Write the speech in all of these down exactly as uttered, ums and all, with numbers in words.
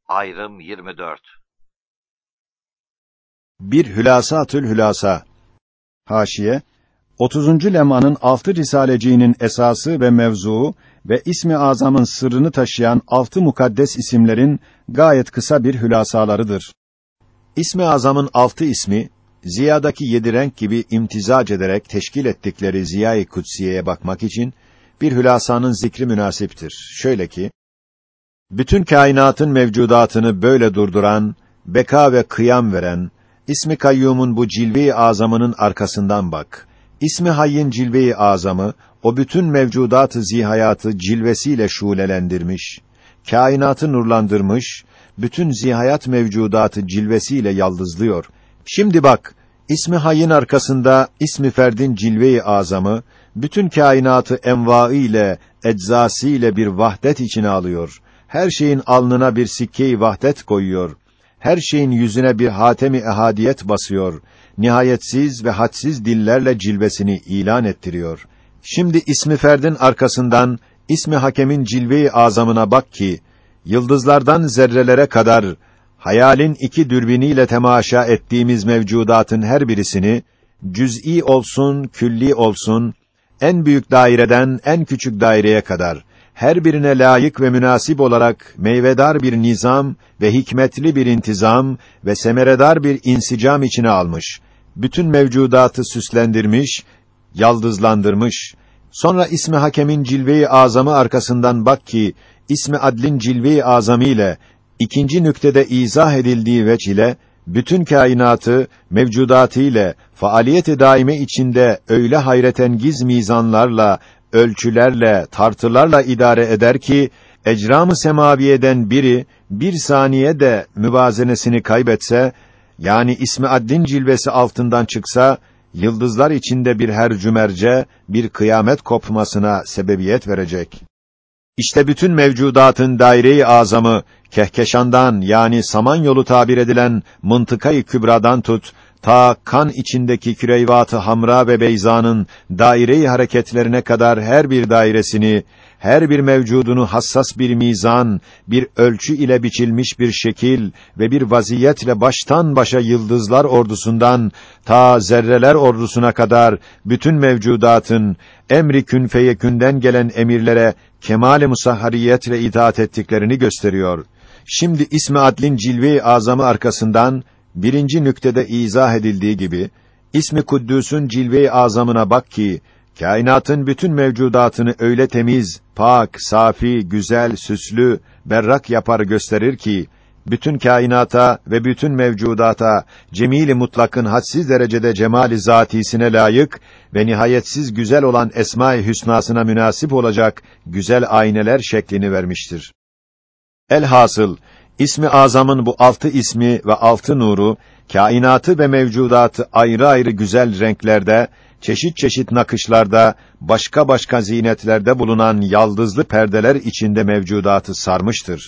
Ayrım yirmi dört. Bir Hülasatül Hülasa. Haşiye, otuzuncu lemanın altı risaleciğinin esası ve mevzuu ve İsmi Azam'ın sırrını taşıyan altı mukaddes isimlerin gayet kısa bir hülasalarıdır. İsmi Azam'ın altı ismi, ziyadaki yedi renk gibi imtizac ederek teşkil ettikleri Ziya-i Kutsiye'ye bakmak için bir hülasanın zikri münasiptir. Şöyle ki, bütün kainatın mevcudatını böyle durduran, beka ve kıyam veren, İsmi Kayyum'un bu cilve-i azamının arkasından bak. İsmi Hayy'in cilve-i azamı, o bütün mevcudat-ı zihayatı cilvesiyle şulelendirmiş, kainatı nurlandırmış, bütün zihayat mevcudatı cilvesiyle yaldızlıyor. Şimdi bak, İsmi Hayy'in arkasında İsmi Ferd'in cilve-i azamı, bütün kainatı envâ ile, eczası ile bir vahdet içine alıyor. Her şeyin alnına bir sikke-i vahdet koyuyor. Her şeyin yüzüne bir hatem-i ehadiyet basıyor. Nihayetsiz ve hadsiz dillerle cilvesini ilan ettiriyor. Şimdi İsmi Ferd'in arkasından İsmi Hakem'in cilve-i azamına bak ki, yıldızlardan zerrelere kadar hayalin iki dürbiniyle temaşa ettiğimiz mevcudatın her birisini, cüz'i olsun, külli olsun, en büyük daireden en küçük daireye kadar, her birine layık ve münasip olarak meyvedar bir nizam ve hikmetli bir intizam ve semeredar bir insicam içine almış. Bütün mevcudatı süslendirmiş, yaldızlandırmış. Sonra İsmi Hakem'in cilve-i azamı arkasından bak ki, İsmi Adl'in cilve-i azamı ile ikinci nüktede izah edildiği veç ile bütün kainatı mevcudatı ile faaliyet-i daime içinde öyle hayretengiz mizanlarla, ölçülerle, tartılarla idare eder ki, ecram-ı semaviyeden biri, bir saniye de müvazenesini kaybetse, yani İsmi Adl'in cilvesi altından çıksa, yıldızlar içinde bir hercümerce, bir kıyamet kopmasına sebebiyet verecek. İşte bütün mevcudatın daire-i azamı, Kehkeşan'dan yani Samanyolu tabir edilen mıntıka-i kübradan tut, ta kan içindeki küreyvat-ı hamra ve beyzanın daire-i hareketlerine kadar her bir dairesini, her bir mevcudunu hassas bir mizan, bir ölçü ile biçilmiş bir şekil ve bir vaziyetle baştan başa yıldızlar ordusundan ta zerreler ordusuna kadar bütün mevcudatın emri kün feyekünden gelen emirlere kemal-i musahhariyetle itaat ettiklerini gösteriyor. Şimdi İsmi Adl'in cilve-i azamı arkasından birinci nüktede izah edildiği gibi İsmi Kuddüs'ün cilve-i azamına bak ki kainatın bütün mevcudatını öyle temiz, pak, safi, güzel, süslü, berrak yapar gösterir ki bütün kainata ve bütün mevcudata cemîl-i mutlakın hadsiz derecede cemâl-i zâtisine layık ve nihayetsiz güzel olan esma-i hüsnasına münasip olacak güzel ayneler şeklini vermiştir. Elhasıl İsmi Azam'ın bu altı ismi ve altı nuru kainatı ve mevcudatı ayrı ayrı güzel renklerde, çeşit çeşit nakışlarda, başka başka zinetlerde bulunan yaldızlı perdeler içinde mevcudatı sarmıştır.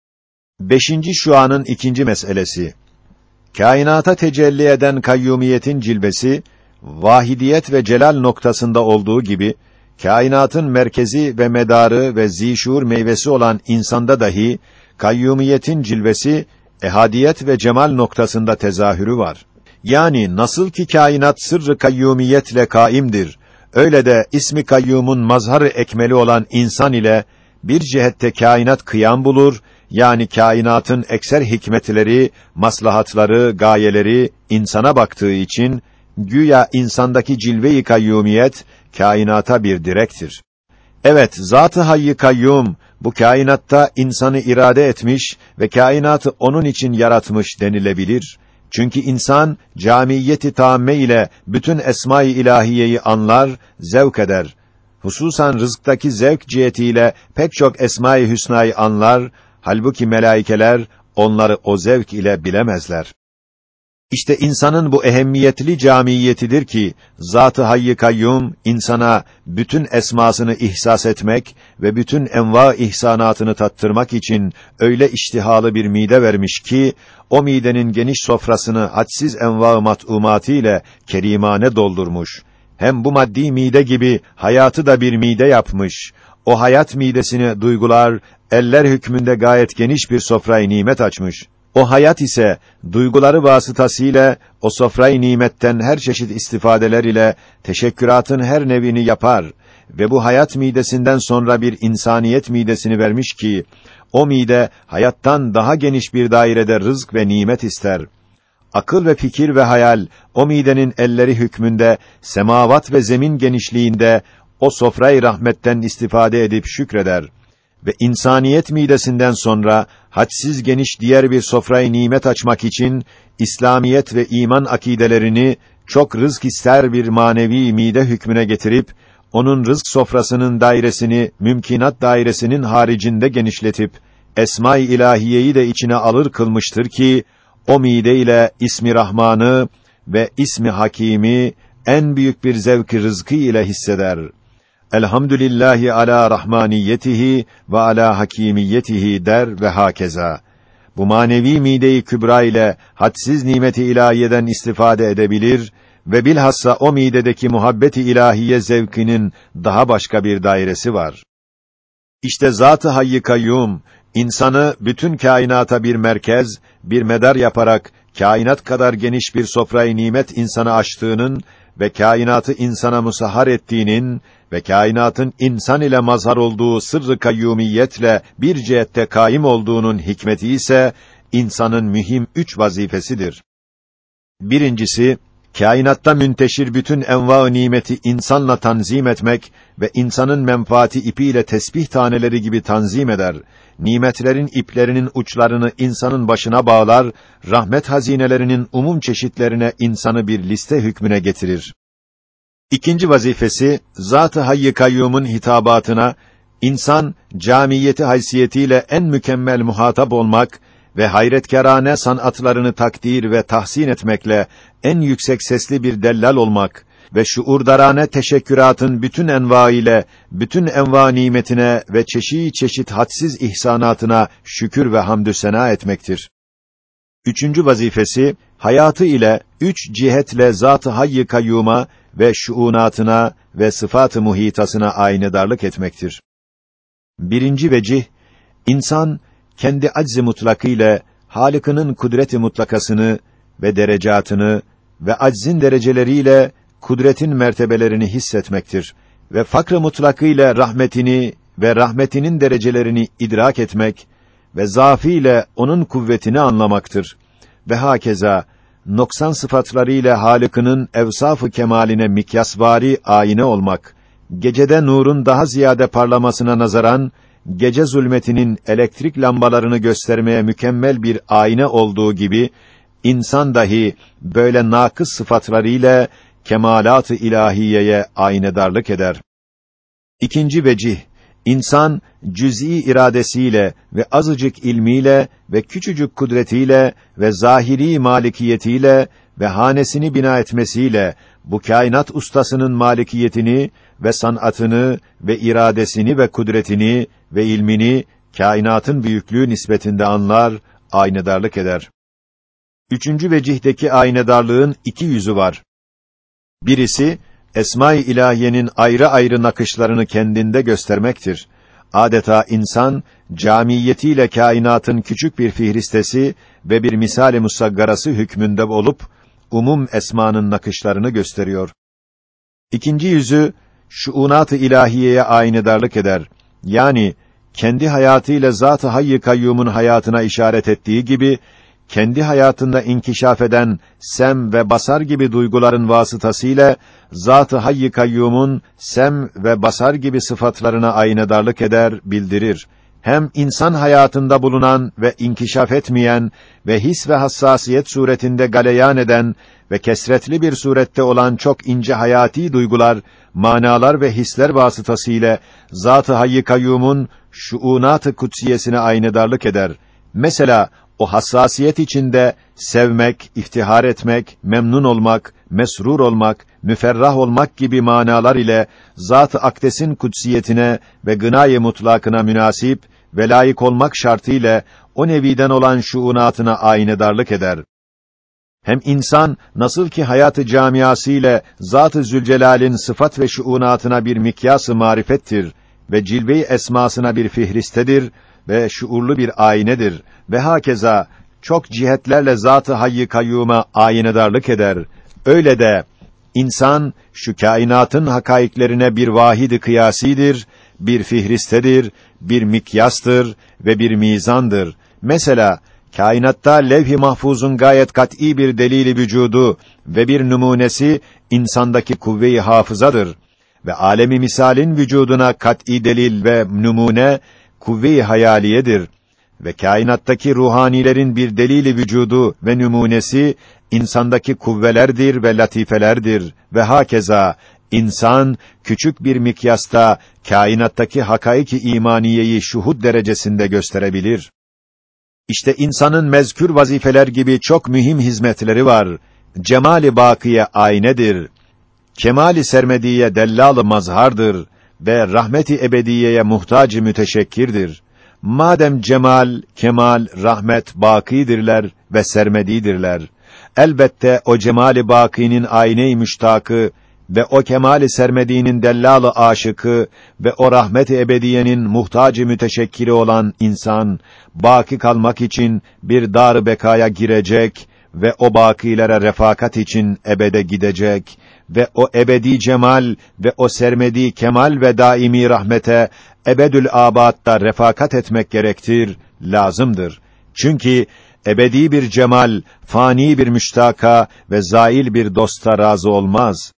Beşinci şuanın ikinci meselesi. Kainata tecelli eden kayyumiyetin cilvesi, vahidiyet ve celal noktasında olduğu gibi, kainatın merkezi ve medarı ve zîşûr meyvesi olan insanda dahi, kayyumiyetin cilvesi, ehadiyet ve cemal noktasında tezahürü var. Yani nasıl ki kainat sırrı kayyumiyetle kaimdir, öyle de ismi kayyumun mazhar-ı ekmeli olan insan ile bir cihette kainat kıyam bulur, yani kainatın ekser hikmetleri, maslahatları, gayeleri insana baktığı için güya insandaki cilve-i kayyumiyet kainata bir direktir. Evet, Zat-ı Hayy-i Kayyum bu kainatta insanı irade etmiş ve kainatı onun için yaratmış denilebilir. Çünkü insan camiyeti tamme ile bütün esma-i ilahiyeyi anlar, zevk eder. Hususan rızktaki zevk cihetiyle pek çok esma-i hüsnayı anlar, halbuki melaikeler onları o zevk ile bilemezler. İşte insanın bu ehemmiyetli camiyetidir ki Zat-ı Hayy-i Kayyum insana bütün esmasını ihsas etmek ve bütün enva ihsanatını tattırmak için öyle iştihalı bir mide vermiş ki o midenin geniş sofrasını hadsiz enva mat'umatı ile kerimane doldurmuş. Hem bu maddi mide gibi hayatı da bir mide yapmış. O hayat midesini duygular, eller hükmünde gayet geniş bir sofrayı nimet açmış. O hayat ise duyguları vasıtasıyla o sofrayı nimetten her çeşit istifadeler ile teşekküratın her nevini yapar ve bu hayat midesinden sonra bir insaniyet midesini vermiş ki o mide hayattan daha geniş bir dairede rızk ve nimet ister. Akıl ve fikir ve hayal o midenin elleri hükmünde semavat ve zemin genişliğinde o sofrayı rahmetten istifade edip şükreder. Ve insaniyet midesinden sonra hadsiz geniş diğer bir sofrayı nimet açmak için İslamiyet ve iman akidelerini çok rızk ister bir manevi mide hükmüne getirip onun rızk sofrasının dairesini mümkinat dairesinin haricinde genişletip esma-i ilahiyeyi de içine alır kılmıştır ki o mide ile ismi Rahman'ı ve ismi Hakîm'i en büyük bir zevk-i rızkı ile hisseder. Elhamdülillahi ala rahmaniyetihi ve ala hakimiyetihi der ve hakeza. Bu manevi mide-i kübra ile hadsiz nimeti ilahiyeden istifade edebilir ve bilhassa o midedeki muhabbet-i ilahiye zevkinin daha başka bir dairesi var. İşte Zat-ı Hayy-i Kayyum insanı bütün kainata bir merkez, bir medar yaparak kainat kadar geniş bir sofrayı nimet insana açtığının ve kainatı insana musahhar ettiğinin ve kainatın insan ile mazhar olduğu sırrı kayyumiyetle bir cihette kaim olduğunun hikmeti ise insanın mühim üç vazifesidir. Birincisi, kainatta münteşir bütün enva-ı nimeti insanla tanzim etmek ve insanın menfaati ipiyle tesbih taneleri gibi tanzim eder. Nimetlerin iplerinin uçlarını insanın başına bağlar, rahmet hazinelerinin umum çeşitlerine insanı bir liste hükmüne getirir. İkinci vazifesi, Zat-ı Hayy-i Kayyum'un hitabatına, insan, camiyeti haysiyetiyle en mükemmel muhatap olmak ve hayretkârane sanatlarını takdir ve tahsin etmekle en yüksek sesli bir dellal olmak ve şuurdarane teşekküratın bütün enva ile bütün enva nimetine ve çeşit çeşit hadsiz ihsanatına şükür ve hamdü sena etmektir. Üçüncü vazifesi, hayatı ile üç cihetle Zat-ı Hayy-i Kayyum'a ve şuunatına ve sıfat-ı muhitasına aynedarlık etmektir. Birinci vecih, insan kendi acz-i mutlakı ile Halık'ının kudret-i mutlakasını ve derecatını ve aczin dereceleriyle kudretin mertebelerini hissetmektir ve fakr-ı mutlakı ile rahmetini ve rahmetinin derecelerini idrak etmek ve zaafı ile onun kuvvetini anlamaktır. Ve hakeza noksan sıfatlarıyla Halık'ının evsaf-ı kemaline mikyasvari ayine olmak, gecede nurun daha ziyade parlamasına nazaran gece zulmetinin elektrik lambalarını göstermeye mükemmel bir ayna olduğu gibi insan dahi böyle nakıs sıfatlarıyla kemalat-ı ilahiyeye aynedarlık eder. İkinci vecih, insan cüz'i iradesiyle ve azıcık ilmiyle ve küçücük kudretiyle ve zahiri malikiyetiyle ve hanesini bina etmesiyle bu kainat ustasının malikiyetini ve sanatını ve iradesini ve kudretini ve ilmini kainatın büyüklüğü nispetinde anlar, aynedarlık eder. Üçüncü vecihdeki aynedarlığın iki yüzü var. Birisi, Esma-i İlahiyenin ayrı ayrı nakışlarını kendinde göstermektir. Adeta insan, camiyetiyle kainatın küçük bir fihristesi ve bir misal-i musaggarası hükmünde olup, umum esmanın nakışlarını gösteriyor. İkinci yüzü, şuunat-ı ilahiyeye aynedarlık eder. Yani, kendi hayatıyla Zat-ı Hayy-i Kayyum'un hayatına işaret ettiği gibi, kendi hayatında inkişaf eden sem ve basar gibi duyguların vasıtasıyla Zat-ı Hayy-i Kayyum'un sem ve basar gibi sıfatlarına aynedarlık eder, bildirir. Hem insan hayatında bulunan ve inkişaf etmeyen ve his ve hassasiyet suretinde galeyan eden ve kesretli bir surette olan çok ince hayati duygular, manalar ve hisler vasıtasıyla Zat-ı Hayy-i Kayyum'un şuunat-ı kutsiyesine aynedarlık eder. Mesela o hassasiyet içinde sevmek, iftihar etmek, memnun olmak, mesrur olmak, müferrah olmak gibi manalar ile Zat-ı Akdes'in kutsiyetine ve gınâ-i mutlakına münasip ve layık olmak şartıyla o neviden olan şuunatına aynedarlık eder. Hem insan nasıl ki hayatı camiası ile Zat-ı Zülcelal'in sıfat ve şuunatına bir mikyas-ı marifettir ve cilve-i esmasına bir fihristedir ve şuurlu bir aynedir ve hakeza çok cihetlerle zat-ı hayy-i kayyûma aynedarlık eder. Öyle de insan şu kainatın hakaiklerine bir vahid-i kıyasidir, bir fihristedir, bir mikyastır ve bir mizandır. Mesela kainatta levh-i mahfuzun gayet kat'î bir delil-i vücudu ve bir numunesi insandaki kuvve-i hafızadır ve alemi misalin vücuduna kat'î delil ve numune kuvve-i hayaliyedir ve kainattaki ruhanilerin bir delil-i vücudu ve numunesi insandaki kuvvelerdir ve latifelerdir ve hakeza insan küçük bir mikyasta kainattaki hakaiki imaniyeyi şuhud derecesinde gösterebilir. İşte insanın mezkür vazifeler gibi çok mühim hizmetleri var. Cemali bakiye aynedir. Kemali sermediye dellal-ı mazhardır ve rahmeti ebediyeye muhtaç-ı müteşekkirdir. Madem cemal, kemal, rahmet bakidirler ve sermedidirler. Elbette o cemali bakinin ayne-i müştakı ve o kemali sermediğinin dellal-ı aşıkı ve o rahmet-i ebediyenin muhtaç-ı müteşekkiri olan insan baki kalmak için bir dar-ı bekaya girecek ve o bakilere refakat için ebede gidecek ve o ebedi cemal ve o sermedi kemal ve daimi rahmete ebedül âbâd'da refakat etmek gerektir, lazımdır. Çünkü ebedi bir cemal, fani bir müştaka ve zail bir dosta razı olmaz.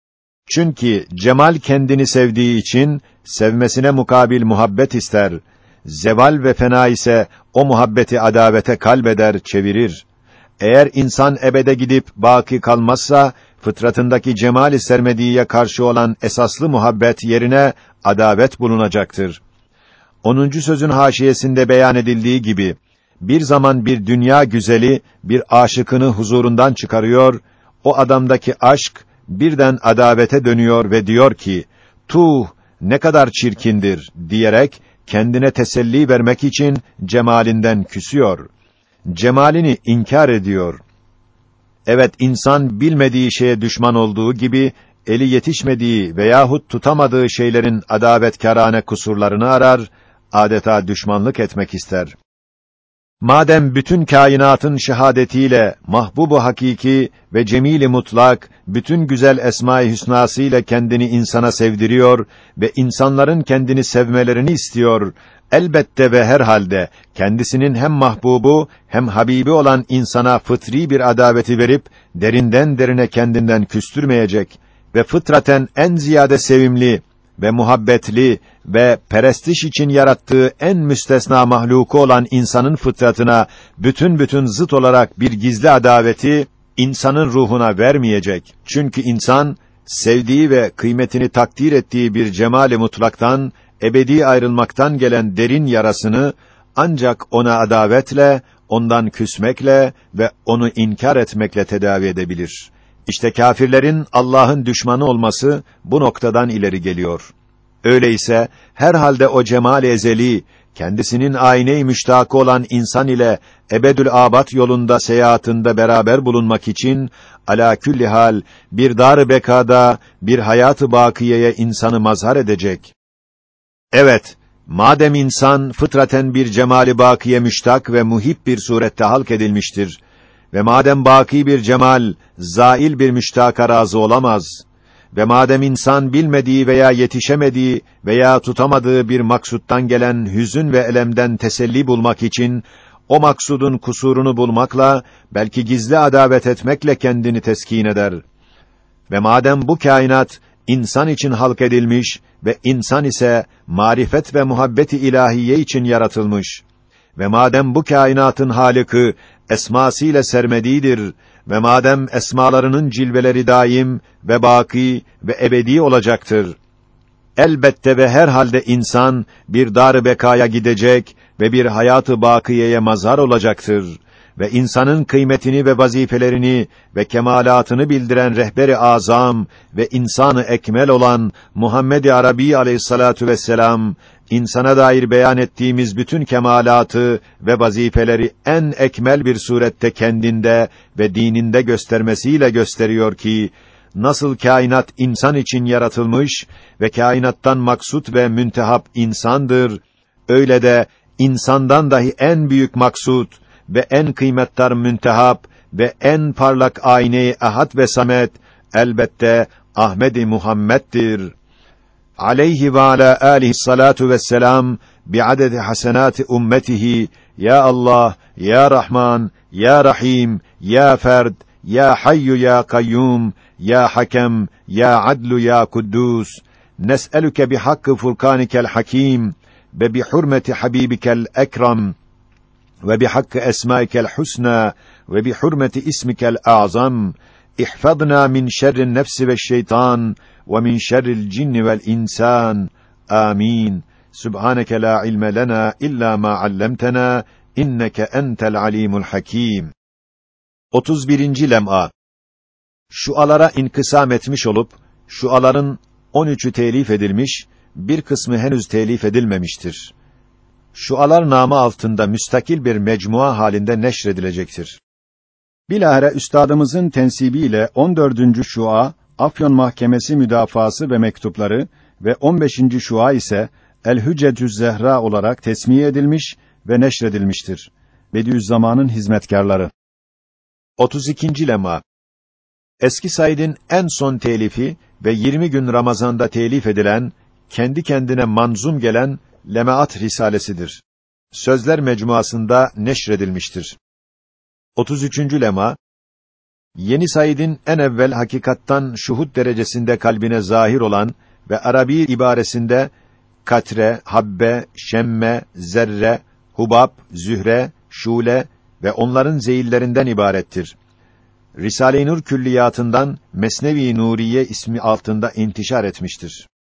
Çünkü cemal kendini sevdiği için sevmesine mukabil muhabbet ister. Zeval ve fena ise o muhabbeti adavete kalbeder, çevirir. Eğer insan ebede gidip baki kalmazsa fıtratındaki cemal-i sermediye karşı olan esaslı muhabbet yerine adavet bulunacaktır. Onuncu sözün haşiyesinde beyan edildiği gibi bir zaman bir dünya güzeli bir aşıkını huzurundan çıkarıyor, o adamdaki aşk birden adavete dönüyor ve diyor ki, tuh, ne kadar çirkindir, diyerek kendine teselli vermek için cemalinden küsüyor. Cemalini inkar ediyor. Evet, insan bilmediği şeye düşman olduğu gibi, eli yetişmediği veyahut tutamadığı şeylerin adavetkârâne kusurlarını arar, adeta düşmanlık etmek ister. Madem bütün kainatın şehadetiyle mahbub-u hakiki ve cemil-i mutlak bütün güzel esma-i hüsnasıyla kendini insana sevdiriyor ve insanların kendini sevmelerini istiyor, elbette ve herhalde kendisinin hem mahbubu hem habibi olan insana fıtri bir adaveti verip derinden derine kendinden küstürmeyecek ve fıtraten en ziyade sevimli ve muhabbetli ve perestiş için yarattığı en müstesna mahluku olan insanın fıtratına bütün bütün zıt olarak bir gizli adaveti insanın ruhuna vermeyecek. Çünkü insan sevdiği ve kıymetini takdir ettiği bir cemali mutlaktan ebedi ayrılmaktan gelen derin yarasını ancak ona adavetle, ondan küsmekle ve onu inkar etmekle tedavi edebilir. İşte kâfirlerin Allah'ın düşmanı olması bu noktadan ileri geliyor. Öyleyse herhalde o cemal-i ezeli kendisinin ayne-i müştakı olan insan ile ebedül âbad yolunda seyahatinde beraber bulunmak için alâ külli hal bir dar-ı bekâda bir hayat-ı bâkiyeye insanı mazhar edecek. Evet, madem insan fıtraten bir cemali bâkiye müştak ve muhib bir surette halk edilmiştir ve madem bâkî bir cemal, zail bir müştaka razı olamaz ve madem insan bilmediği veya yetişemediği veya tutamadığı bir maksuttan gelen hüzün ve elemden teselli bulmak için o maksudun kusurunu bulmakla belki gizli adavet etmekle kendini teskin eder. Ve madem bu kainat insan için halk edilmiş ve insan ise marifet ve muhabbet-i ilahiye için yaratılmış ve madem bu kainatın Halık'ı esmasıyla sermediğidir ve madem esmalarının cilveleri daim ve baki ve ebedi olacaktır, elbette ve herhalde insan bir dar-ı bekaya gidecek ve bir hayatı bakiyeye mazhar olacaktır ve insanın kıymetini ve vazifelerini ve kemalatını bildiren rehber-i azam ve insanı ekmel olan Muhammed-i Arabi aleyhissalatu vesselam insana dair beyan ettiğimiz bütün kemalatı ve vazifeleri en ekmel bir surette kendinde ve dininde göstermesiyle gösteriyor ki nasıl kainat insan için yaratılmış ve kainattan maksut ve müntehap insandır, öyle de insandan dahi en büyük maksut ve en kıymetdar müntehap ve en parlak ayne-i Ahad ve Samet elbette Ahmed-i Muhammed'dir. Aleyhi ve ala alihi salatu vesselam bi'adedi hasenati ummetihi. Ya Allah, ya Rahman, ya Rahim, ya Ferd, ya Hayyu ya Kayyum, ya Hakem, ya Adlu ya Kuddus. Nes'eluke bihakkı furkanikel hakim ve bihurmeti habibikel ekrem ve bihakkı esmaikel husna ve bihurmeti ismikel a'zam. İhfazna min şerrin nefsi ve şeytan ve min şerril cinni vel insan. Amin. Subhaneke la ilme lena illa ma allamtena inneke entel alimul hakim. otuz birinci lem'a. Şualara inkısam etmiş olup şuaların on üçü telif edilmiş, bir kısmı henüz telif edilmemiştir. Şualar namı altında müstakil bir mecmua halinde neşredilecektir. Bilahare üstadımızın tensibiyle on dördüncü şua Afyon Mahkemesi müdafası ve mektupları ve on beşinci şua ise El-Hüccetüz Zehra olarak tesmiye edilmiş ve neşredilmiştir. Bediüzzaman'ın hizmetkârları. otuz ikinci lem'a. Eski Said'in en son telifi ve yirmi gün Ramazan'da telif edilen, kendi kendine manzum gelen Lemaat Risalesidir. Sözler mecmuasında neşredilmiştir. otuz üçüncü lem'a. Yeni Said'in en evvel hakikattan şuhud derecesinde kalbine zahir olan ve Arabi ibaresinde katre, habbe, şemme, zerre, hubab, zühre, şule ve onların zeyillerinden ibarettir. Risale-i Nur külliyatından Mesnevi Nuriye ismi altında intişar etmiştir.